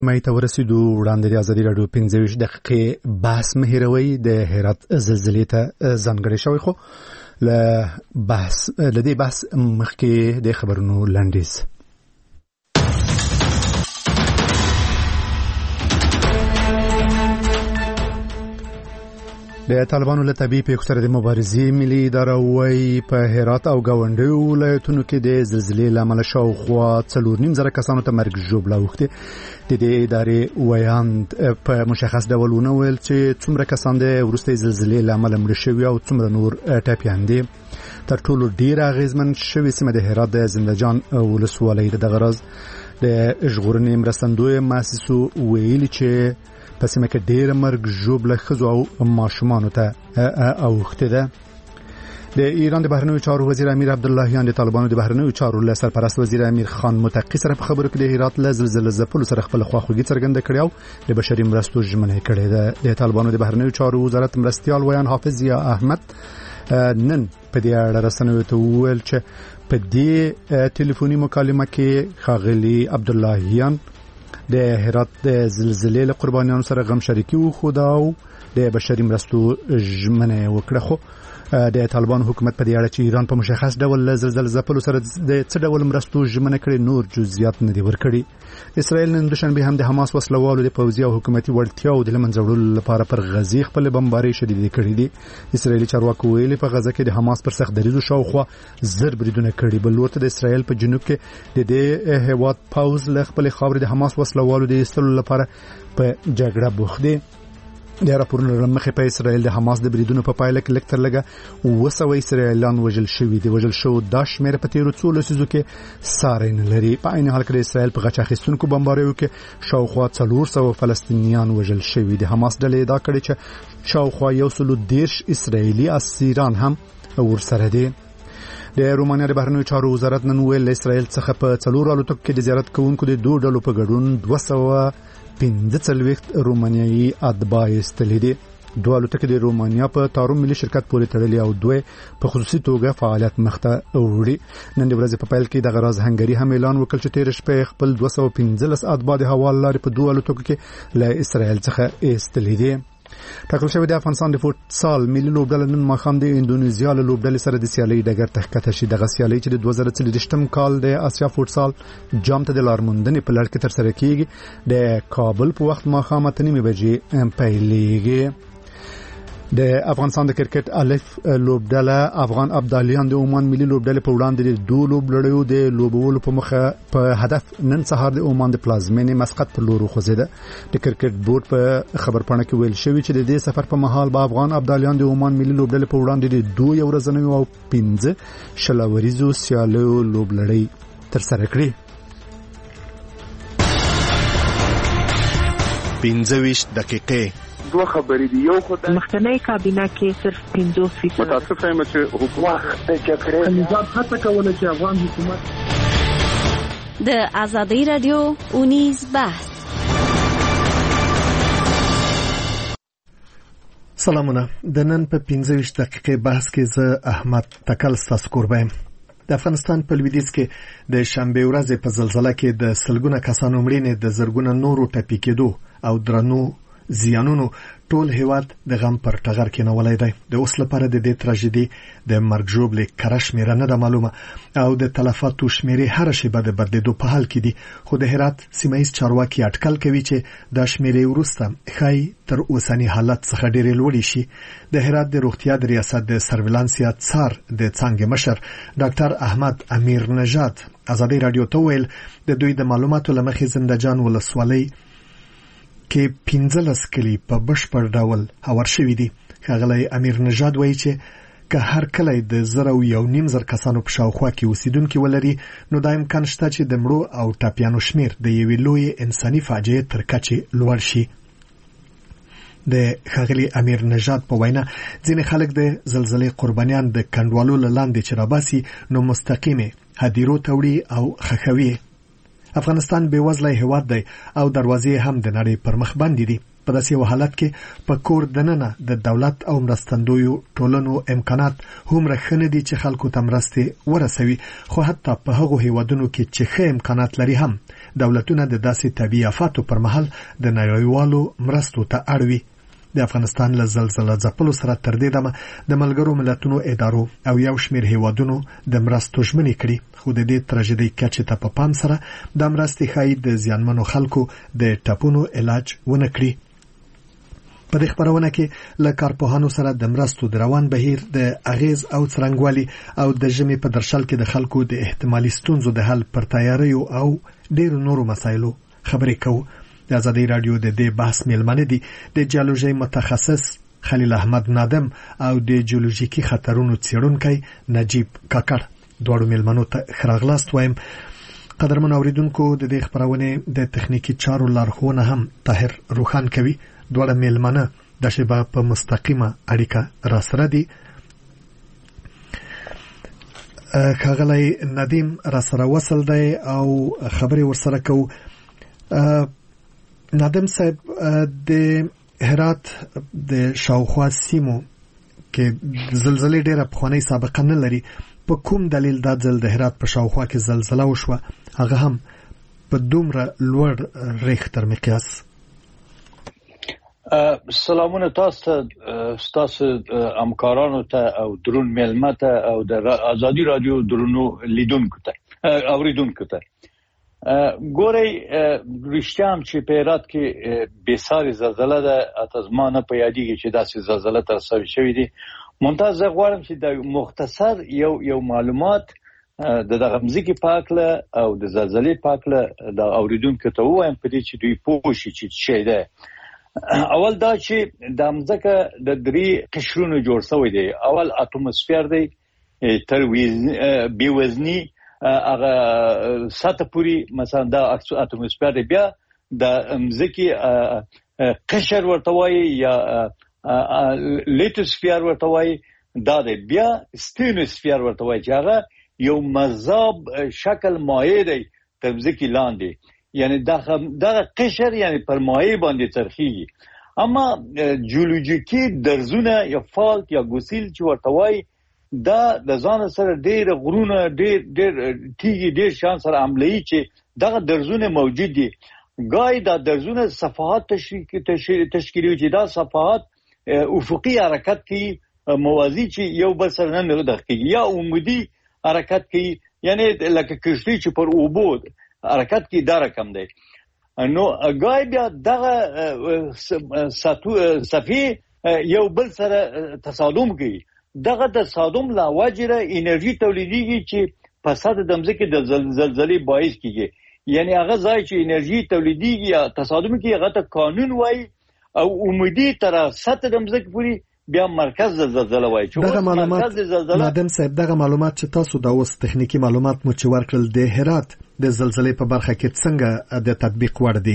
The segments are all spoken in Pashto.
مې ته ورسېدو وړاندې د ازادي راډیو 15 دقیقې بحث مه هېروئ د هرات زلزلې ته ځانګړی شوی خو له دې بحث مخکې د خبرونو لنډیز. د طالبانو له طبي پیښو سره د مبارزې ملي اداره وایي په هرات او ګاونډیو ولایتونو کې د زلزلې له امله شاوخوا 4.5 کسانو ته مرګ ژوبله اوښتې. د دې ادارې ویاند په مشخص ډول ونه ویل چې څومره کسان د وروستۍ زلزلې له امله مړه شوي او څومره نور ټپیان دي. تر ټولو ډیره اغیزمن شوې سیمه د هرات د زندهجان ولسوالۍ ده. دغه راز د ژغورنې مرستندوی مؤسسو ویلي چې په سیمه کې ډېر مرګ ژوبله ښځو او ماشومانو ته اوښتې ده. د ایران د بهرنیو چارو وزیر امیر عبداللهیان د طالبانو د بهرنیو چارو له سرپرست وزیر امیر خان متقی سره په خبرو کې د هرات له زلزلې ځپلو سره خپل خواخوږي څرګنده کړې او د بشري مرستو ژمنه کړې ده. د طالبانو د بهرنیو چارو وزارت مرستیال ویان حافظ یا احمد نن په دې اړه رسنیو ته وویل چې په دې ټلیفوني مکالمه کې ښاغلي عبداللهیان د هرات د زلزلې له قربانیانو سره غم شریکي وښوده او د بشري مرستو ژمنه وکړه. خو د طالبان حکومت په دې اړه چې ایران په مشخص ډول له زلزلې ځپلو سره د څه ډول مرستو ژمنه کړې نور جزئیات نه دي ورکړي. اسرائیل نن دوشنبه هم د حماس وسلوالو د پوځي او حکومتي وړتیاو د لمنځه وړلو لپاره پر غزې خپل بمبارۍ شدیدې کړې دي. اسرائیلي چارواکو ویلي په غزه کې د حماس پر سخت دریزو شاوخوا زر بریدونه کړي. بل ورته د اسرائیل په جنوب کې د دې هیواد پوځ له خپل خاورې د حماس وسلوالو د ایستلو لپاره په جګړه بوخت دي. د راپورونو مخې په اسرائیل د حماس د بریدونو په پایله کې لکتر لګه 200 اسرائیلیان وژل شوي دي. وژل شو دا شمېر په تیرو څو لسیزو کې ساری نه لري. په عین حال کې د اسرائیل په غچ اخیستونکو بمباریو کې شاوخوا 400 فلسطینیان وژل شوي دي. حماس ډلې ادعا کړې چې شاوخوا 130 اسرائیلي اسیران هم ورسره دي. د رومانیا د بهرنیو چارو وزارت نن ویل اسرائیل څخه په 4 الوتکو کې د زیارت کوونکو د 2 ډلو په ګډون 245 رومانیایي اتباع ایستلي دي. 2 الوتکې د رومانیا په تاروم ملي شرکت پورې تړلې او 2 په خصوصي توګه فعالیت مخته وړي. نن د ورځې په پیل کې د غراز هنګری هم اعلان وکړ چې تیر شپه خپل 215 اتباع د هوا لارې په 2 الوتکو کې له اسرائیل څخه ایستلي دي. ټاکل شوی د افغانستان د فوتسال ملي لوبډله نن ماښام د اندونیزیا له لوبډلې سره د سیالۍ ډګر ته ښکته شي. دغه سیالۍ چې د 2023 کال د آسیا فوتسال جام ته د لارموندنې په لړ کې ترسره کیږي د کابل په وخت ماښام 8:30 بجې پیلېږي. د افغانستان د کرکټ الف لوبډله افغان ابدالیان د عمان ملي لوبډلې په وړاندې د 2 لوبلړیو د لوبولو په مخه په هدف نن سهار د عمان د پلازمینې مسقط په لور خوځیده. د کرکټ بورډ په خبرپاڼه کې ویل شوی چې د دې سفر په مهال به افغان ابدالیان د عمان ملي لوبډلې په وړاندې د 2 ورځنیو او 15 شلوریزو سیالیو لوبلړی ترسره کړي. 15 دقیقې دوه خبرې دي. یو خدای مخکنی کابینه کې صرف 50% متاسفه یم چې حکومت د جګړې نظام هڅه کوله چې افغان حکومت د ازادي رادیو اونیز بحث. سلامونه. د نن په 15 دقیقې بحث کې زه احمد تکل ستاسو کوربه یم. د افغانستان په لویدیځ کې د شنبه ورځې په زلزلې کې د سلګونه کسانو مړینې د زرګونه نورو ټپي کېدو او درنو زیانونو ټول هیواد د غم پر ټغر کې نولای دی. د اوس لپاره د دې تراژیدي د مرګ ژوبلې کره شمیره نه ده معلومه او د تلفاتو شمیرې هر شیبه د بدلیدو په حال کې دي. خو د هرات سیمایي چارواکي اټکل کوي چې د شمیرې وروسته ښایي تر اوسنی حالت څخه ډېرې لوړې شي. د هرات د روغتیا د ریاست د سرویلانسیا څار د څانګې مشر ډاکټر احمد امیر نژاد ازادي رادیو ته ویل د دوی د معلوماتو لمخې زندهجان ولسوالۍ کې 15 کلی په بشپړ ډول هوار شوي دي. ښاغلی امیر نژاد وایي چې که هر کلی د 1.5 کسانو په شاوخوا کې اوسیدونکي ولري نو دا امکان شته چې د مړو او ټپیانو شمیر د یوې لوی انساني فاجعې تر کچې لوړ شي. د ښاغلي امیر نژاد په وینا ځینې خلک د زلزلې قربانیان د کنډوالو لاندې چې راباسي نو مستقیمه هدیرو توړي او خخوي. افغانستان بیوزله هیواد دی او دروازې هم د نړۍ پر مخ باندې دي. په داسې یو حالت کې په کور دننه د دولت او مرستندویو ټولنو امکانات هم رخنه دي چې خلکو ته مرستې ورسوي. خو حتی په هغو هیوادونو کې چې ښه امکانات لري هم دولتونه د داسې طبيعي آفاتو پر مهال د نړیوالو مرستو ته اړوي. د افغانستان له زلزلې ځپلو سره تر دې دمه د ملګرو ملتونو ادارو او یو شمېر هیوادونو د مرستو ژمنې کړې، خو د دې تراژیدي کچې ته په پام سره د مرستې ښایي د زیانمنو خلکو د ټپونو علاج ونه کړي. په دې خبرونه کې له کارپوهانو سره د مرستو د روان بهیر د اغیز او څرنګوالي او د ژمي په درشل کې د خلکو د احتمالي ستونزو د حل پر تیاریو او ډېر نورو مسایلو خبرې کوو. د ازادي رادیو د دې بحث میلمنه دي د جیولوژي متخصص خلیل احمد نادم او د جیولوژیکي خطرونو څېړونکی نجیب کاکړ. دواړو میلمنو ته خراغلاست وایم. قدرمن اوریدونکو د دې خبرونه د تخنیکی چارو لارښوونه هم طاهر روخان کوي. دواړه میلمنه د شبا په مستقیمه اړیکه را سره دي. خغلی ندیم را سره وصل دی او خبرې ورسره کوو. نادم صاحب، د هرات د شاوخوا سیمو کې زلزلې ډېره پخوانۍ سابقه نه لري. په کوم دلیل دا ځل د هرات په شاوخوا کې زلزله وشوه، هغه هم په دومره لوړ ریختر مقیاس؟ سلامونه تاسو همکارانو ته او درون میلمه ته او د ازادي رادیو درونو لیدونکو ته اوریدونکو ته. ګورئ، رښتیا هم چې په هرات کې بېسارې زلزله ده. اته زما نه په یادېږي چې داسې زلزله ترسره شوې دي. منتها زه غواړم چې د مختصر یو معلومات د دغه مځکې په هکله او د زلزلې په هکله د اوریدونکو ته ووایم، په دې چې دوی پوه شي چې څه شی ده. اول دا چې د مځکه د 3 قشرونو جوړ شوی دی. اول اتموسفیر دی تر بېوزني هغه سطح پوری، مثلا دا اتموسفیر دی. بیا د مځکې قشر ورته وایي یا لیتوسفیر ورته وایي، دا دی. بیا ستینوسفیر ورته وایي چې هغه یو مذاب شکل مایع دی تر مځکې لاندې، یعنی دغه قشر یعنی پر مایع باندې څرخیږي. اما جیولوژیکي درزونه یا فالت یا ګوسیل چې ورته وایي، دا د ځان سره ډېر غرونه ډېر تیږي ډېر شان سره عملي چې دغه درزونه موجود دي. ګای دا درزونه صفحات تشکیلوي چې دا صفحات افقي حرکت کوي، موازی چې یو بل سره نه مخ کیږي، یا عمودي حرکت کوي، یعنی لکه کشتی چې پر اوبو حرکت کوي، دا رقم دی. نو ګای بیا دغه صفحې یو بل سره تصادم کوي. دغه د تصادم لا وجره انرژي تولیديږي چې په صد د مځکې د زلزلې باعث کیږي. یعنی هغه ځای چې انرژي تولیديږي یا تصادم کوي هغه ته قانون وایي، او عمودي تر سطح د مځکې پورې بیا مرکز د زلزلې وایي. دغه معلومات نادم صاحب، دغه معلومات چې تاسو دا اوس تخنیکی معلومات مو چې ورکړل د هرات د زلزلې په برخه کې څنګه د تطبیق وړ دي؟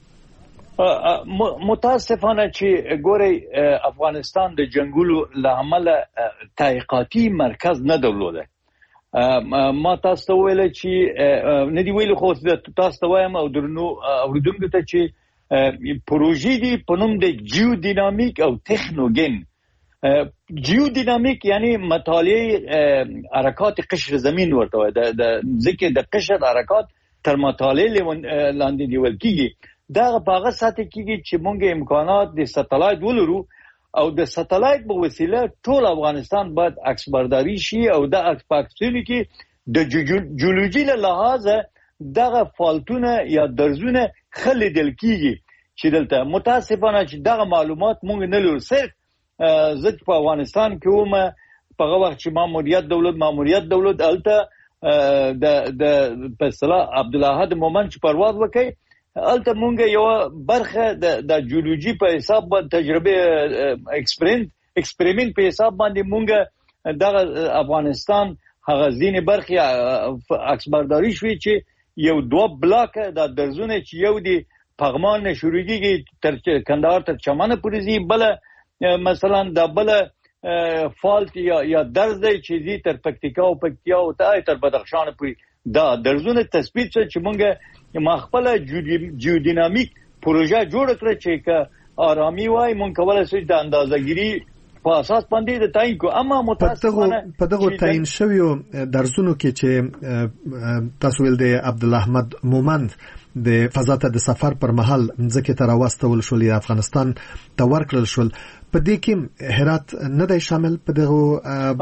متاسفانه چې ګورئ، افغانستان د جنگولو له امله تحقیقاتي مرکز نه درلوده. ما تاسو ته ویل چې نه دی ویل، خو تاسو ته وایم او درنو اوریدونکو ته چې پروژې دي په نوم د جیودینامیک او تکنوګن. جیودینامیک یعنی مطالعه حرکات قشر زمین ورته وایي. د ځکه د قشر حرکات تر مطالعه لاندې نیول کیږي. دا په هغه سطح کېږي چې موږ امکانات د ساتلایت ولرو، او د ساتلایت په وسیله ټول افغانستان باید عکسبرداري شي، او د عکسبرداري کې د جیولوژي له لحاظه دغه فالتونه یا درزونه خلیدل کیږي. چې دلته متاسفانه چې دغه معلومات موږ نه لرو. صرف زه په افغانستان کې وم په هغه وخت چې ماموریت دولت الته د په اصطلاح عبدالاحد مومن چې پرواز وکړي، الته مونږ یو برخه د جیولوژي په حساب باندې تجربه ایکسپریمنت په حساب باندې مونږ د افغانستان هغه ځینې برخه عکسبرداري شوې چې یو 2 بلاک د درزونه چې یو دی پغمان شروع کیږي تر کندهار تر چمن پورې زی، بل مثلا د بل فالت یا درز دی چې زی تر پکتیکا او تر بدخشان پورې دا درزونه تثبیت شو چې مونږ مخبله جیودینامیک پروژه جوړ کړ چې که آرامي وای مونږ کولای شو د اندازه‌ګیری په اساس باندې د تعین کو. اما متاسفانه په دغه تعین شویو درزونو کې چې تاسو ول د عبدالاحمد مومند د فضا ته د سفر پر مهال ځکه تر واستول شول یا افغانستان ته ورکړل شول په دې کې هرات نه دی شامل په دغه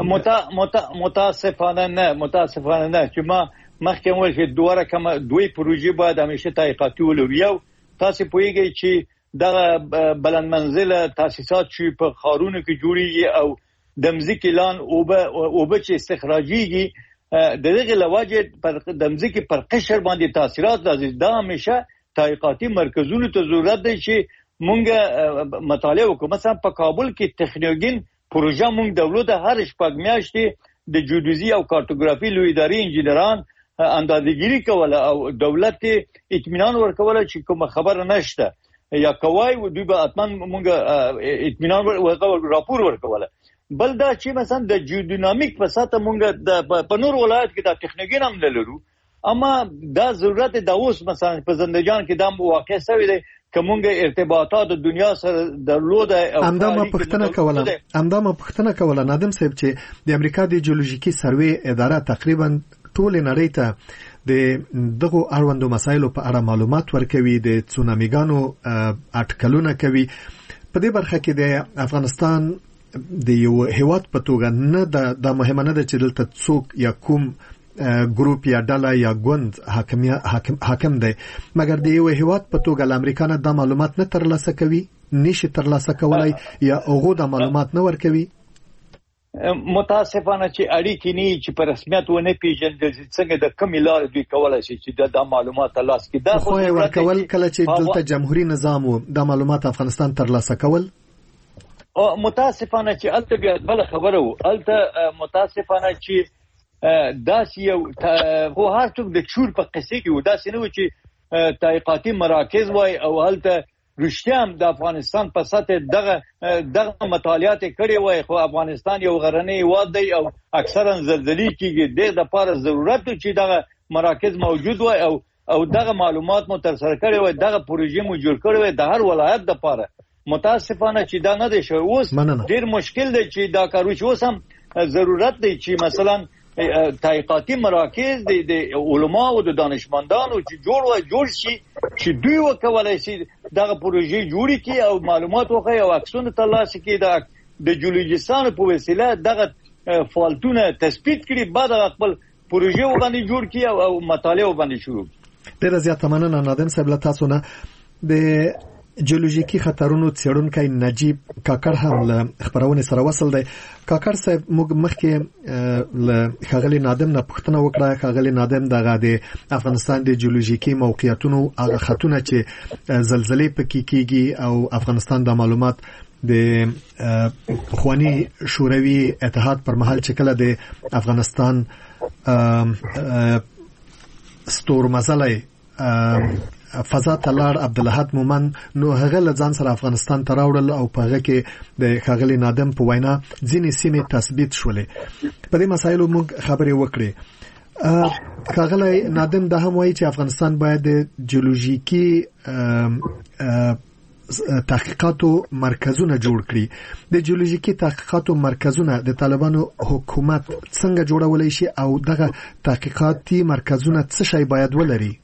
متاسفانه نه چې ما مخکې ویل چې دوی پروژې باید همیشه تحقیقاتي ولري. یو تاسو پوهیږئ چې دغه بلند منزله تاسیسات چې په خارونو کې جوړیږي او د مځکې لان اوبه چې استخراجيږي دغه لواجه د مځکې پر قشر باندې تاثیرات راځي. دا همیشه تحقیقاتي مرکزونو ته ضرورت دی چې مونږ مطالعه وکړو. مثلا په کابل کې تخنیوګین پروژه مونږ دولت هر شپږ میاشتې د جیودیزي او کارتوګرافي لوی ادارې انجینران اندازه‌ګیری کوله او دولت اطمینان ورکوله چې کوم خبره نشته یا کوي و دوی به اتمن مونږ اطمینان ورکول راپور ورکوله. بل دا چې مثلا د جیودینامیک په ساته مونږ په نور ولایت کې د تخنیکین هم لرو، اما دا ضرورت د اوس مثلا په زندجان کې دا واقع شوی دی کومه ارتباطات د دنیا سره درلوده. همدا ما پښتنه کوله نادم صاحب چې د امریکا د جیولوژیکي سروې اداره تقریبا ټول نړۍ ته د دغه اړوندو مسایلو په اړه معلومات ورکوي، د تسونامیګانو اټکلونه کوي. په دې برخه کې د افغانستان د یو هیواد په توګه نه د مهمه نه ده چې دلته څوک یا کوم ګروپ یا ډله یا ګوند حاکم دی، مګر د یو هیواد په توګه امریکا نه د معلومات نه ترلاسه کوي، نشي ترلاسه کولای یا هغه د معلومات نه ورکوي. متاسفانه چې اړیکې نه چې په رسمیت ونه پیژندل څنګه د کوم لارې دوی کولای شي چې د معلومات ترلاسه کړي. دا خو ورکول کله چې دلته جمهوریت نظام و د معلومات افغانستان ترلاسه کول متاسفانه چې الته بیا بل خبره و الته متاسفانه چې داس یو هو هر څوک د چور په قصې کې و داس نه و چې تحقیقاتي مراکز وای او الته رښتیام د افغانستان په سطح دغه مطالعات کړي وای. خو افغانستان یو غرنی هیواد دی او اکثرا زلزلې کېږي، د لپاره ضرورت چې دغه مراکز موجود وای او دغه معلومات مو تر سره کړي وای، دغه پروژې مو جوړ کړي وای د هر ولایت لپاره. متاسفانه چې دا نه دی شوی. اوس ډیر مشکل دی چې دا کار وشي. اوس هم ضرورت دی چې مثلا تحقیقاتي مراکز د علما او د دانشمندانو چې جوړ شي چې دوی وکولای شي دغه پروژې جوړ کړي او معلومات وخی او عکسونه ترلاسه کړي د جیولوژیستانو په وسیله دغه فالټونه تثبیت کړي، بعد خپل پروژې وباندې جوړ کړي او مطالعه وباندې شروع. ډیر زیات مننه نادم صاحب له تاسو نه. د جیولوژیکي خطرونو څېړونکی نجیب کاکړ هم له خبرونه سره وصل دی. کاکړ صاحب موږ مخکې له خغلی نادم نه پوښتنه وکړه. خغلی نادم دغه د افغانستان د جیولوژیکي موقعیتونو هغه خطونه چې زلزلې پکې کیږي او افغانستان د معلومات د خوانی شوروي اتحاد پر مهال چې کله د افغانستان ستورمزلی فضا تلار عبدالحد مومن نو هغه لځان سره افغانستان ته راوړل او په هغه کې د خغلی نادم په وینا ځینې سیمې تثبیت شولې. په دې مسایلو موږ خبرې وکړې. خغلی نادم دا هم وایي چې افغانستان باید د جیولوژیکي تحقیقاتو مرکزونه جوړ کړي. د جیولوژیکي تحقیقاتو مرکزونه د طالبانو حکومت څنګه جوړولای شي او دغه تحقیقاتي مرکزونه څه شی باید ولري؟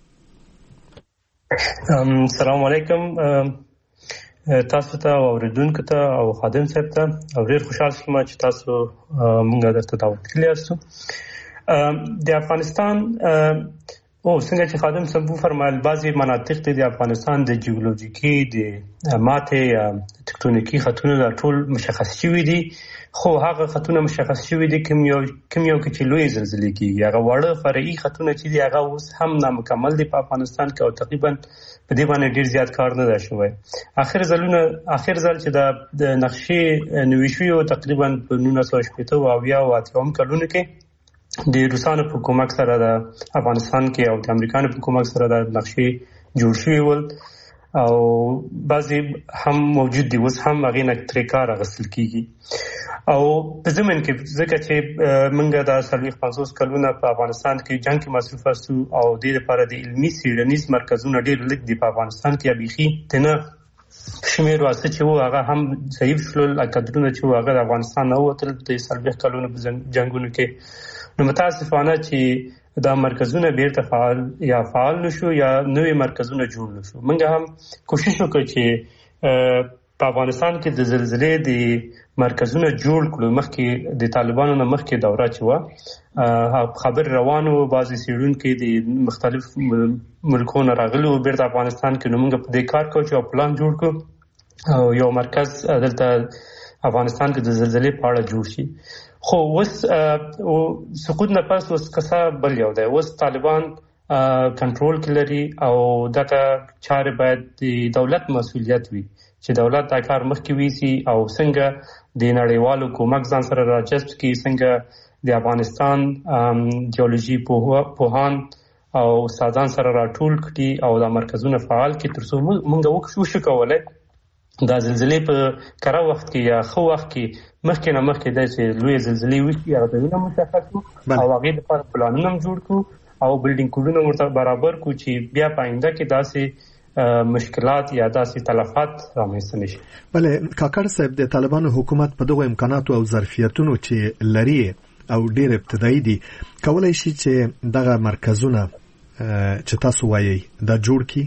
السلام علیکم تاسو ته او اوریدونکو ته او خادم صاحب ته او ډیر خوشاله شوم چې تاسو مونږ درته دعوت کړی یاست. د افغانستان او څنګه چې خادم صاحب فرمایل بعضی مناطق د افغانستان د جیولوژیکي د ماته تکتونیکی خطونه ټول مشخص شوي دي، خو هغه خطونه مشخص شوي دي کوم یو کې چې لوی زلزلې کیږي. هغه وړه فرعي خطونه چې دي هغه اوس هم نامکمل دي په افغانستان کې او تقریبا په دې باندې ډیر زیات کار نه دی شوی. اخر ځل چې د نقشې نوي شوی او تقریبا په 1980 او 80 کلونو کې د روسانو په کومک سره د افغانستان کې او د امریکانو په کومک سره د نقشې جوړ شوی ول او بعضی هم موجود دي، اوس هم هغه نه تر کار اغستل کیږي. او په زمين کې ځکه چې موږ د 50 کلونو په افغانستان کې جنگ کې مصروف استو او د لپاره د علمي سیړنیز مرکزونه ډېر لږ دي په افغانستان کې. ابيخي تنه شمیر واسطه چې هغه هم ضعیف شول، اکدرونه چې هغه د افغانستان نه وتل د 40 کلونو په جنگونو کې. نو متاسفانه چې دا مرکزونه بیرته فعال نشو یا نوې مرکزونه جوړ نشو. موږ هم کوشش وکړو چې په افغانستان کې د زلزلې د مرکزونه جوړ کړو. مخکې د طالبانو نه مخکې دوره چې و خبر روانو، بعضې څېړونکي د مختلف ملکونو راغلو بیرته افغانستان کې، نو موږ په دې کار کوو چې یو پلان جوړ کړو او یو مرکز دلته افغانستان کې د زلزلې په اړه جوړ شي. خو اوس سقوط نه پس اوس قصه بل یو دی. اوس طالبان کنټرول کې لري او دغه چارې باید د دولت مسؤلیت وي چې دولت دا کار مخکې ویسي او څنګه د نړیوالو کومک ځان سره راجذب کړي، څنګه د افغانستان جیولوژي پوهان او استادان سره راټول کړي او دا مرکزونه فعال کړي ترڅو موږ وشو کولای دا زلزلې په کره وخت کې یا خو وخت کې مخکې نه مخکې د لوی زلزلې وشي هغه دونه مشخص او هغه لپاره پلانونه جوړ کړو او بلډینګ کوډونه ورته برابر کړو چې بیا پاینده کې داسې مشکلات یا داسې تلفات رامنځته نشي. بله کاکړ صاحب، د طالبانو حکومت په دغه امکاناتو او ظرفیتونو چې لري او ډېر ابتدایي دي کولای شي چې دغه مرکزونه چې تاسو وایي دا جوړ کړي؟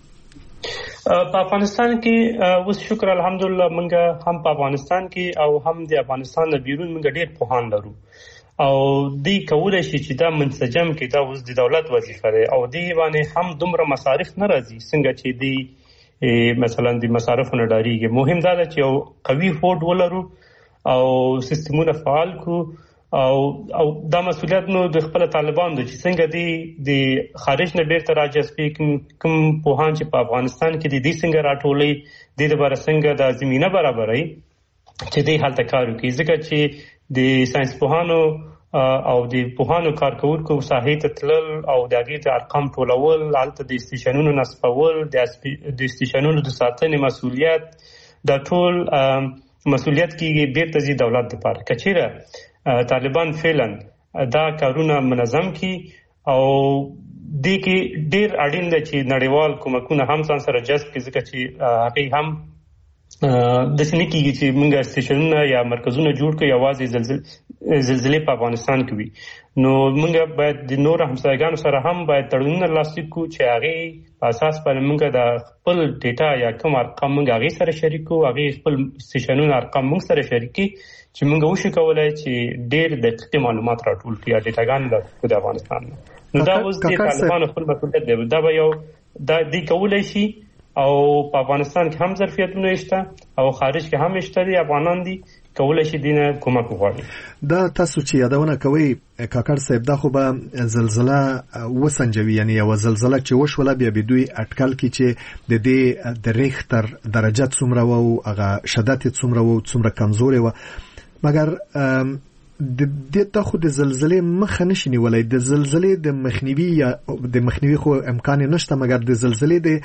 په افغانستان کې اوس شکر الحمدلله موږ هم په افغانستان کې او هم د افغانستان نه بیرون موږ ډېر پوهان لرو او دی کولای شي چې دا منسجم کې دا اوس د دولت وظیفه ده او دی باندې هم دومره مصارف نه راځي څنګه چې دی مثلا د مصارفو نه ډاریږي. مهم دا ده چې یو قوي هوډ ولرو او سیستمونه فعال کو او دا مسؤلیت نو د خپل طالبان د چې څنګه دی د خارج نه بیرته راجذب کوم پوهان چې په افغانستان کې دي څنګه راټولي د لپاره څنګه د زمينه برابرای چې دی حالت کار کوي، ځکه چې د ساينس پوهانو او د پوهانو کارکونکو ساحې ته تلل او د هغې د ارقام ټولول، هلته د استیشنونو نصبول، د استیشنونو د ساتنې مسؤلیت، دا ټول مسؤلیت کېږي بیرته ځي دولت لپاره. که چېرې طالبان فعلا دا کارونه منظم کی او دې کې ډېر اړین ده چې نړیوال کومکونه هم ځان سره جذب کړي، ځکه چې هغه هم داسې نه کېږي چې موږ استیشنونه یا مرکزونه جوړ کړو یوازې زلزلې په افغانستان کې وي. نو موږ باید د نور همسایګانو سره هم باید تړونونه لاسلیک کړو چې هغې په اساس باندې موږ د خپل ډیټا یا کوم ارقام موږ هغې سره شریک کړو، هغې خپل استیشنونه ارقام موږ سره شریک کړي چې موږ وشو کولای چې ډېر دقیق معلومات راټول کړي یا ډیټاګان د افغانستان. نو دا اوس د طالبانو خپل مسؤلیت دی، دا به یو دی کولای شي او په افغانستان کې هم ظرفیتونه شته او خارج کې هم شته دي، افغانان دي کولای شي دینه کومک وغواړي. دا تاسو چې یادونه کوي کاکړ صاحب، دا خو به زلزله وسنجوي، یعنی یو زلزله چې وشوله بیا به دوی اټکل کی چې د دې د ریختر درجات څومره وو، هغه شدت څومره وو، څومره کمزوري وو، مګر د خو د زلزلې مخه نشي نیولای. د زلزلې د مخنیوي خو امکان نشته، مګر د زلزلې د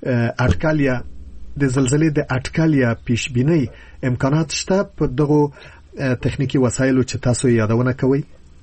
اټکل یا پیشبینی امکانات شته په دغه تخنیکی وسایلو چې تاسو یادونه کوي؟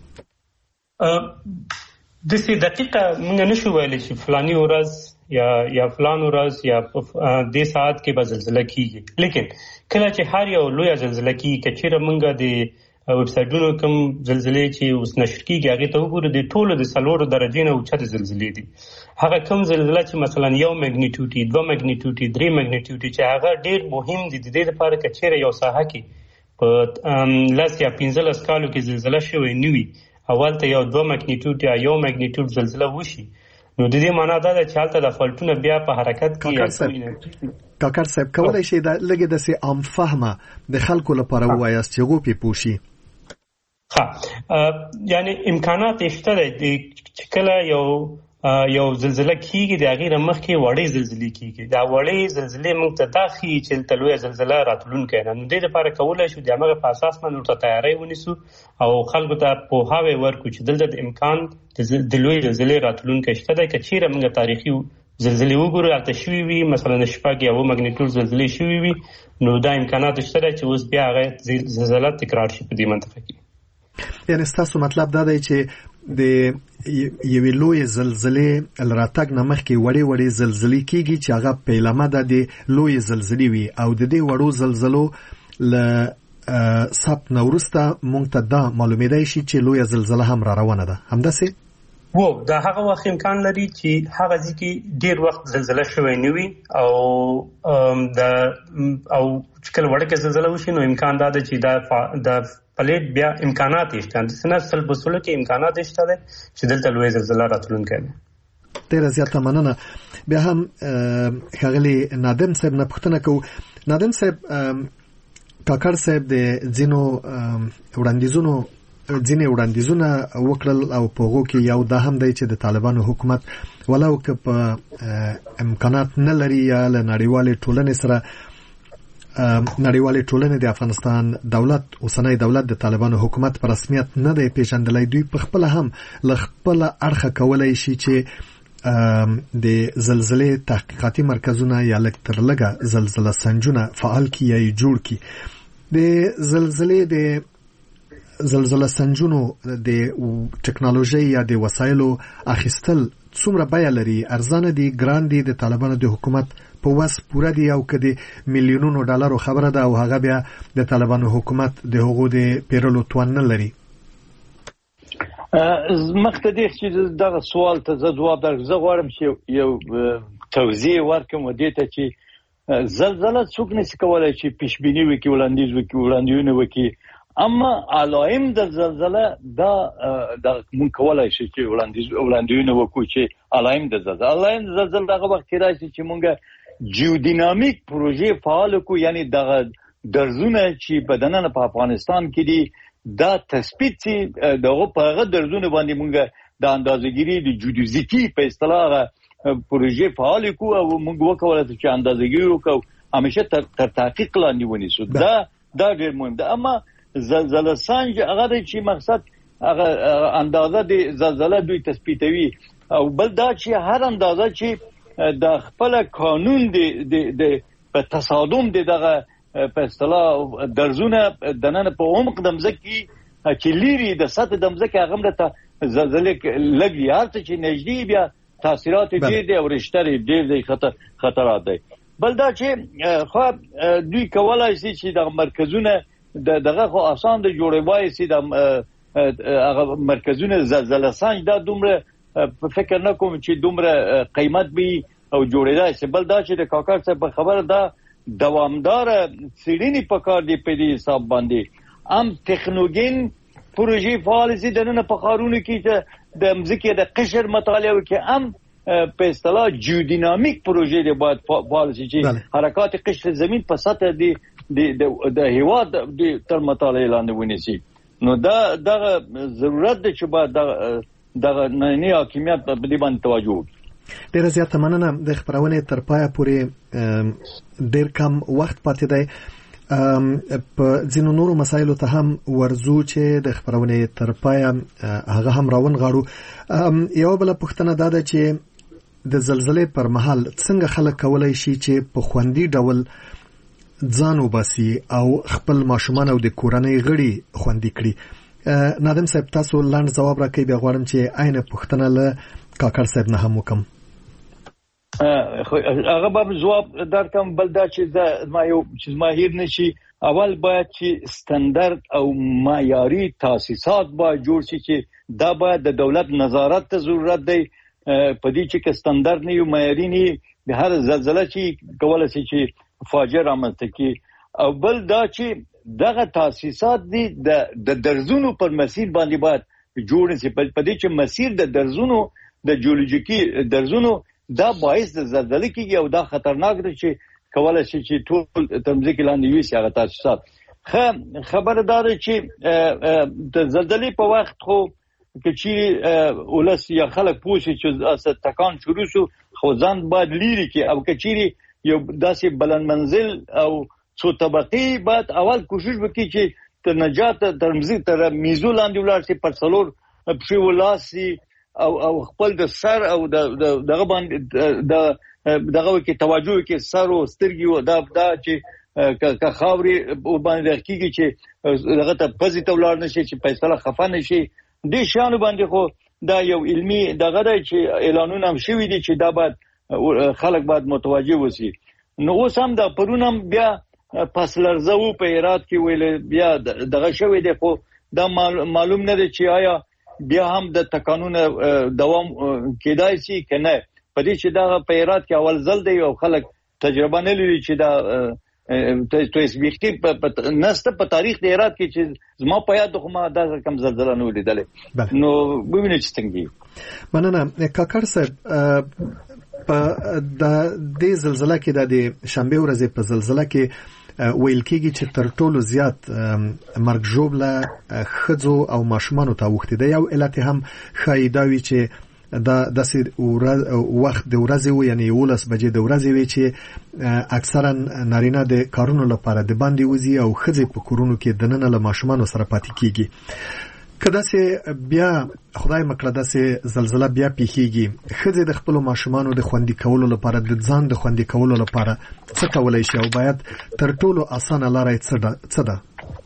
د سې دقیقه موږ نشو ویلی چې فلانی ورځ یا فلان ورځ یا د ساعت کې به زلزله کیږي، لیکن کله چې هر یو لوی زلزله کیږي که چیرې موږ د ویب سایټونو کوم زلزلې چې اوس نشر کیږي هغه ته وګورو د ټولو د 4 درجې نه اوچته زلزلې دي. هغه کوم زلزله چې مثلا 1 مګنیټیوډ 2 مګنیټیوډ 3 مګنیټیوډ چې هغه ډیر مهم دي د دې لپاره چې چیرې یو ساحه کې په لاس یا 15 کالو کې زلزله شوې نیوي اول ته یو 2 مګنیټیوډ یا 1 مګنیټیوډ زلزله وشي، نو د دې معنی دا ده چې حالت د فالټونه بیا په حرکت کې. کاکړ صاحب کولای شي دا لګي د سي عام فهمه د خلکو لپاره وایاست چې غو په پوشي؟ یعنی امکانات شته دي چې کله یو زلزله کیږي د هغې مخکې وړې زلزلې کیږي، دا وړې زلزلې موږ ته دا ښیي چې دلته لویه زلزله راتلونکی ده. نو دې لپاره کولی شو د همغه په اساس باندې ورته تیاری ونیسو او خلکو ته پوهاوی ورکړو چې دلته د امکان د لویې زلزلې راتلونکی شته دی. که چیرې موږ تاریخي زلزلې وګورو هلته شوي وي، مثلا 6 یا 7 مګنیټیوډ زلزلې شوي وي، نو دا امکانات شته دی چې اوس بیا هغه زلزله تکرار شي په دې منطقه کې. یعنی ستاسو مطلب دا دی چې د یوې لوی زلزلې راتګ نه مخکې وړې زلزلې کیږي چې هغه پیلامه ده د لوی زلزلې وي او د دې وړو زلزلو له ثبت نه وروسته مونږ ته دا معلومېدای شي چې لوی زلزله هم را روانه ده، همداسې؟ دا هغه وخت امکان لري چې هغه ځکه ډیر وخت زلزلہ شوی نه وي او چې کله وړکه زلزلہ وشي نو امکان دا چې د پلیټ بیا امکانات شته د سنت سلبسولو کې امکانات شته چې دلته لوی زلزلہ راتلونکي وي. ډیره زیاته مننه. بیا هم ښاغلي نادم صاحب نه پوښتنه کوو. نادم صاحب، کاکړ صاحب د ځینو وړاندیزونه وکړل او په هغو کې یو دا هم دی چې د طالبانو حکومت ولو که په امکانات نه لري یا له نړیوالې ټولنې د افغانستان دولت اوسنی دولت د طالبانو حکومت په رسمیت نه دی پیژندلی، دوی په خپله هم له خپله اړخه کولی شي چې د زلزلې تحقیقاتي مرکزونه یا لږ تر لږه زلزله سنجونه فعال کړي یا یې جوړ کړي. د زلزله سنجونو د ټکنالوژي یا د وسایلو اخیستل څومره بیه لري؟ ارزانه دي، ګران دي؟ د طالبانو د حکومت په وس پوره دي او که د میلیونونو ډالرو خبره ده او هغه بیا د طالبانو حکومت د هغو د پیرلو توان نه لري؟ مخته دې چې دغه سوال ته زه جواب درکړم، زه غواړم چې یو توضیح ورکړم دې ته چې زلزله څوک نشي کولای چې پیشبیني وکړي، وړاندیزونه وکړي، اما علائم د زلزله دا مونږ کولای شو چې وړاندیزونه وکړو چې علائم د زلزله دغه وخت راځي چې مونږ جیودینامیک پروژې فعال کړو، یعنی دغه درزونه چې بدننه په افغانستان کې دي دا تثبیت چې دغه په هغه درزونه باندې مونږ د اندازه‌ګیری د جیودیزیتی په اصطلاح پروژې فعال کړو او مونږ وکولای چې اندازه‌ګیری وکړو همیشه تر تحقیق لاندې ونیسو. دا ډېر مهم ده. اما زلزله سنج هغه چې مقصد هغه اندازه د زلزله دوی تثبیتوي او بل دا چې هر اندازه چې د خپل قانون د په تصادم دغه په اصطلاح درزونه دننه په عمق د مځکې چې لیري د سطح د مځکې هغه د زلزلې لګي هرڅه چې نږدې بیا تاثیرات ډېر دي او رشته ډېر دي خطرات دي. بل دا چې خو دوی کولای شي چې د مرکزونه دغه خو آسان د جوړوي سي د هغه مرکزونه زلزله سنج دا دومره فکر نه کوم چې دومره قیمت به او جوړیدای شي. بل دا چې د کاکړ څخه په خبره دا دوامدار سړینی په کار دی په دې حساب باندې ام تکنوګین پروژې فعال سي دنه په خارونو کې د مځکې د قشر مطالعه وکي ام په اصطلاح جیودینامیک پروژې دی باید فعال سي چې حرکات قشر زمين په سطح دی د هوا د تر مطالعه لاندې ونیسي. نو دا ضرورت دی چې باید دغه نننی حاکمیت په دې باندې توجه وکړي. ډیره زیاته مننه. د خبرونې تر پایه پورې ډیر کم وخت پاتې دی. په ځینو نورو مسایلو ته هم ورزو چې د خبرونې تر پایه هغه هم راون غاړو. یو بل پوښتنه دا ده چې د زلزلې پر مهال څنګه خلک کولای شي چې په خوندي ډول ځان وباسي او خپل ماشومان او د کورنۍ غړي خوندي کړي؟ نادم صاحب تاسو لاند جواب راکړئ، بیا غواړم چې عین پوښتنه له کاکړ صاحب نه هم وکم. هغه به جواب درکم. بل دا چې ما یو چې ماهر نشي، اول باید چې ستاندرد او معیاري تاسیسات باید جوړ شي چې دا باید د دولت نظارت ته ضرورت دی. په دې چې ستاندرد نه یو معیاري نه د هر زلزلہ چې کولای شي چې فاجعه رامنځته کی. او بل دا چې دغه تاسیسات دي د درزونو پر مسیر باندې باید جوړ شي. په دې چې مسیر د درزونو د جیولوژیکي درزونو دا باعث د زلزلې کېږي او دا خطرناک دی چې کولای شي چې ټول تمځکې لاندې ویسي هغه تاسیسات. خبردار چې د زلزلې په وخت خو کچې ولس یا خلک پوښي چې اساس تکان شروع شو خو ځان باید لیري کې او کچې یو داسې بلند منزل او څو طبقې باید اول کوشش وکړي چې تر نجات تر میزو لاندې ولاړ شي، پر څلور پښې ولاسي او خپل د سر او دغه باندې دغه کې توجه کې سر او سترګې دا چې که خاوري باندې کېږي چې دغه ته پزې ته ولاړ نشي چې فیصله خفه نشي. دې شانو باندې خو دا یو علمي دغه دی چې اعلانونه هم شوي دي چې دا باید خلک باید متوجه وسی. نو اوس هم دا پرونم بیا پس لرزو په هرات کې ویل بیا دغه شوی دی خو دا معلوم نه دی چې آیا بیا هم د تکانونه دوام کېدای شي کنه پدې چې دا په هرات کې اول ځل دی او خلک تجربه نه لري چې دا توسبیختی نسته په تاریخ د هرات کې چې زما په یاد خو ما دا کم زلزلہ نه ولیدلې نو ویني چې څنګه مننه کاکړ صاحب په د زلزلہ کې د شنبه ورځې په زلزلہ کې ویل کېږي چې تر ټولو زیات مرګ ژوبله ښځو او ماشومانو ته اوښتې ده. یو علت هم ښایي دا وي چې دا داسې وخت د ورځې و یعنی 11 بجې د ورځې وي چې اکثرا نارینه د کارونو لپاره د باندې وځي او ښځې په کورونو کې دننه له ماشومانو سره پاتې کیږي. کله چې بیا خدای مکړه داسې زلزلہ بیا پیښیږي ښځې د خپل ماشومانو د خوندي کولو لپاره د ځان د خوندي کولو لپاره څه کولای شي او باید تر ټولو اسانه لار یې څه ده؟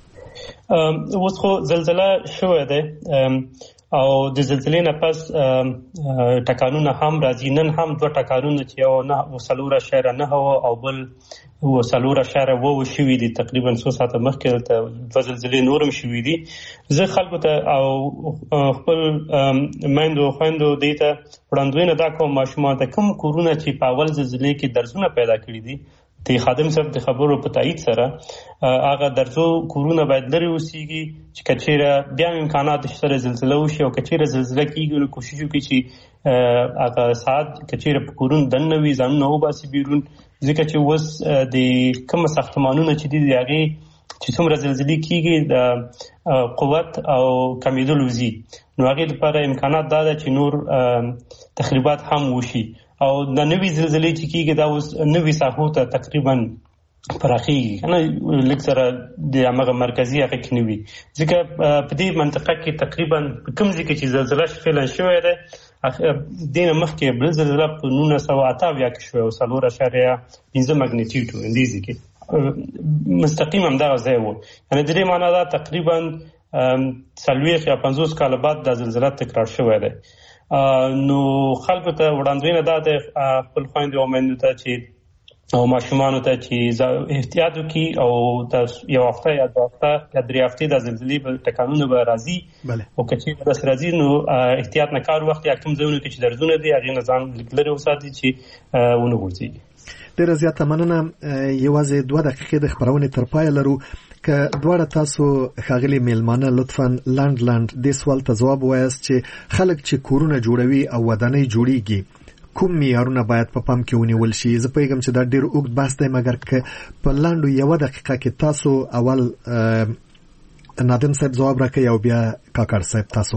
اوس خو زلزلہ شوې ده او د زلزلې نه پس ټکانونه هم راځي. نن هم دوه ټکانونه چې یو نه وسلوره شهر نه او بل وسلوره شهر وو شوې دي تقریبا 100 ساعته مخکې د زلزلې نورم شوې دي. زه خلکو ته او خپل مایندو خويندو دیته وړاندوینه دا کوم ماشومان ته کوم کورونه چې په اول زلزلې کې درزونه پیدا کړی دي د خادم صاحب د خبرو په تایید سره هغه درزو کورونه باید لري وسیږي چې کچېره بیا امکانات شته زلزلہ وشي او کچېره زلزلہ کیږي نو کوشش وکړي چې هغه ساعت کچېره په کورون دنه وي ځان نو باسي بیرون ځکه چې وس د کوم ساختمانونه چې دي هغه چې څومره زلزلې کیږي د قوت او کمیدل وزي نو هغه لپاره امکانات دا چې نور تخریبات هم وشي او د نوې زلزلې چې کیږي دا اوس نوې ساحو ته تقریبا پراخیږي کنه لکه سره د هغه مرکزی هغه کې نوې ځکه په دې منطقه کې تقریبا کوم ځکه چې زلزلہ فعلا شوې ده دینه مخکې بل زلزلہ په 1928 کې شوې او 4.5 ماګنیټیوډ اندیزي کې مستقیم هم دا ځای وو یعنی د دې معنی دا تقریبا 40 یا 50 کال بعد د زلزلہ تکرار شوې ده. نو خلکو ته وړاندوینه ده خپل خويندو او مېندو ته چې او ماشومانو ته چې احتیاط وکړي او د یو هفته یا 2 هفته یا 3 هفتې د زلزلې په ټکانونه به راځي او کچې بس راځي نو احتیاط نه کار وخت یا کوم ځایونه کې چې درزونه دي هغه نظام لري وساتي چې ونه ورځي. ډیره زیاته مننه. یوازې 2 دقیقې د خبرونه تر پای لرو که دواړه تاسو ښاغلي میلمانه لطفاً لاند د سوال ته جواب وایاست چې خلک چې کورونه جوړوي او ودانۍ جوړیږي کوم معیارونه باید په پام کې ونیول شي؟ زه پوهیږم چې دا ډیر اوږد بحث دی مګر که په لاندو 1 دقیقه کې تاسو اول نادم صاحب جواب راکړئ او بیا کاکړ صاحب تاسو.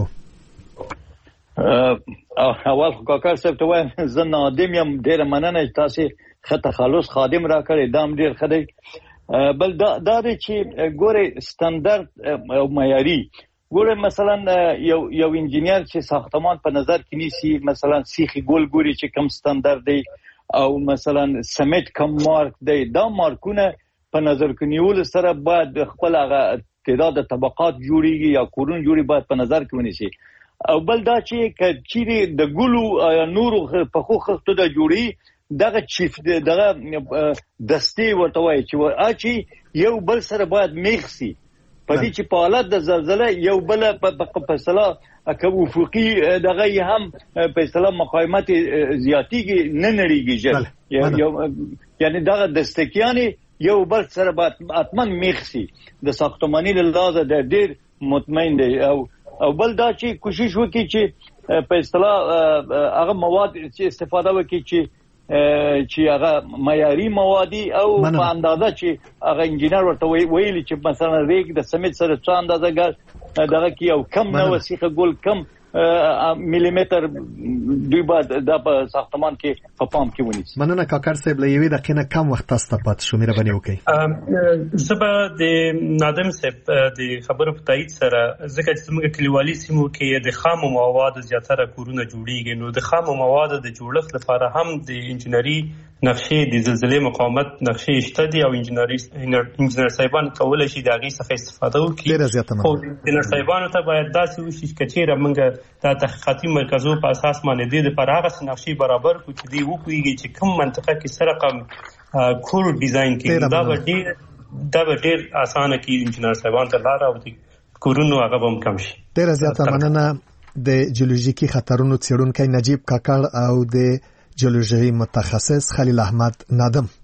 اول کاکړ صاحب ته وایم زه نادم یم ډیر مننه تاسو خطه خلاص خادم راکړی دام ډیر خدای بل دا چې ګوره ستاندرد او معیاري ګوره مثلا یو انجینیر چې ساختمان په نظر کې نیسي مثلا سیخي ګول ګوري چې کم ستاندرد دی او مثلا سمیت کم مارک دی دا مارکونه په نظر کې نیول سره باید خپل هغه تعداد طبقات جوړیږي یا کورون جوړي باید په نظر کې ونیسي او بل دا چې کچېری د ګلو نور په خو خطو د جوړي دغه چیف دغه دستي ورته وای چې یو بل سره باید میخسي په دې چې په حالت د زلزلہ یو بل په اصطلاح کوم افقي دغه هم په اصطلاح مقاومت زیاتیږي نه نړیږي یعنی دغه دستکیانی یو بل سره باید اتمن میخسي د ساختماني لحاظه د ډیر مطمئن دی او بل دا چې کوشش وکړي چې په اصطلاح هغه مواد چې استفاده وکړي چې هغه معیاري موادي او په اندازه چې هغه انجینر ورته ویلي چې مثلا ریګ د سمیت سره څو اندازه دغه کې او کم نه وسیخه ګل کم میلیمتر دوی بعد د ساختمان کې په پام کې ونیسي. مننه کاکړ صاحب له یوې دقیقې کم وخت تاسو ته پات شو مهرباني وکړئ. زبا د نادم صاحب د خبرو په تایید سره ځکه چې موږ کلیوالي سیمو کې د خامو موادو زیاتره کورونه جوړیږي نو د خامو موادو د جوړښت لپاره هم د انجنیری نقشې د زلزلې مقاومت نقشې شته دي او انجنیر صاحبان کولای شي د هغه څخه استفاده وکړي. خو انجنیر صاحبانو ته باید داسې وشي چې چیرې موږ د تحقیقاتي مرکزو په اساس باندې د لپاره هغه نقشې برابر کړو چې دی وکړي چې کوم منطقه کې سره رقم کور ډیزاین کې دا به ډیر اسانه کې انجنیر صاحبان ته لار او کورونو هغه هم کم شي. ډیر زیاته مننه د جیولوژیکي خطرونو څېړونکي نجیب کاکړ او د جیولوژي متخصص خلیل احمد نادم.